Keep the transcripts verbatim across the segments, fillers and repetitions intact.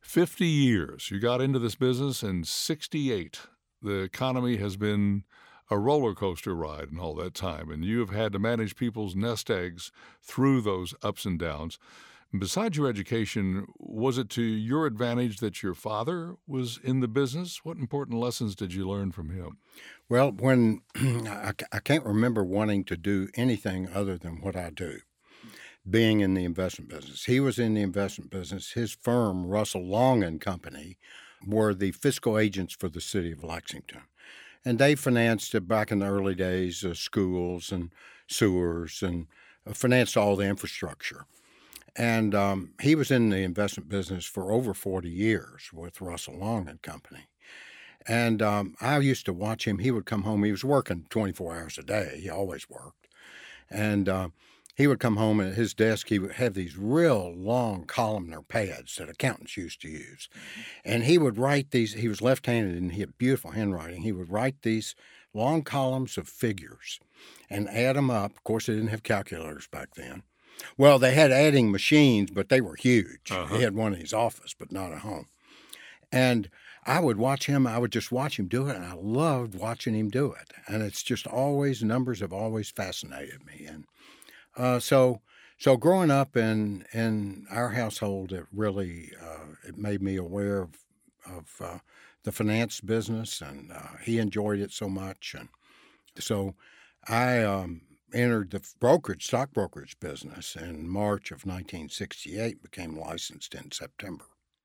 fifty years. You got into this business in sixty-eight. The economy has been a roller coaster ride in all that time, and you have had to manage people's nest eggs through those ups and downs. Besides your education, was it to your advantage that your father was in the business? What important lessons did you learn from him? Well, when I, I can't remember wanting to do anything other than what I do, being in the investment business. He was in the investment business. His firm, Russell Long and Company, were the fiscal agents for the city of Lexington. And they financed, uh, back in the early days, uh, schools and sewers and uh, financed all the infrastructure. And um, he was in the investment business for over forty years with Russell Long and Company. And um, I used to watch him. He would come home. He was working twenty-four hours a day. He always worked. And uh, he would come home, and at his desk, he would have these real long columnar pads that accountants used to use. And he would write these. He was left-handed, and he had beautiful handwriting. He would write these long columns of figures and add them up. Of course, they didn't have calculators back then. Well, they had adding machines, but they were huge. Uh-huh. He had one in his office, but not at home. And I would watch him. I would just watch him do it, and I loved watching him do it. And it's just always, numbers have always fascinated me. And uh, so so growing up in in our household, it really uh, it made me aware of, of uh, the finance business, and uh, he enjoyed it so much. And so I um, entered the brokerage, stock brokerage business in March of nineteen sixty-eight, became licensed in September.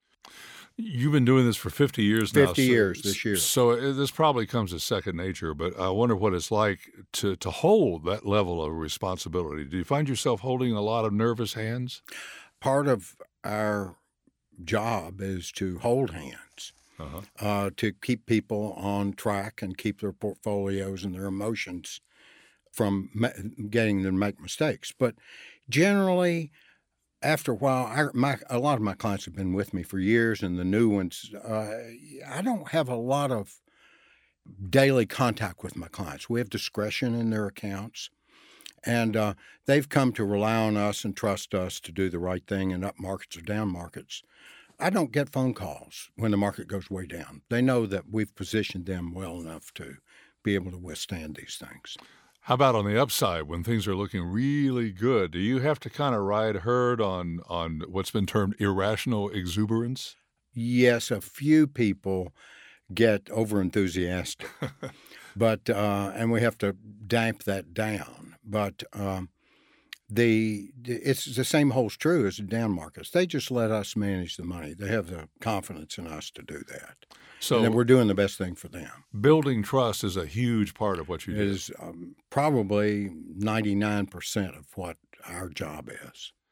You've been doing this for fifty years now. fifty so- years this year. So uh, this probably comes as second nature, but I wonder what it's like to, to hold that level of responsibility. Do you find yourself holding a lot of nervous hands? Part of our job is to hold hands, Uh-huh. uh, to keep people on track and keep their portfolios and their emotions from ma- getting them to make mistakes. But generally, after a while, I, my, a lot of my clients have been with me for years, and the new ones, uh, I don't have a lot of daily contact with my clients. We have discretion in their accounts, and uh, they've come to rely on us and trust us to do the right thing in up markets or down markets. I don't get phone calls when the market goes way down. They know that we've positioned them well enough to be able to withstand these things. How about on the upside when things are looking really good? Do you have to kind of ride herd on on what's been termed irrational exuberance? Yes, a few people get overenthusiastic, but uh, and we have to damp that down. But um, the it's the same holds true as the down markets. They just let us manage the money. They have the confidence in us to do that, So and that we're doing the best thing for them. building trust is a huge part of what you It do. is um, probably ninety-nine percent of what our job is.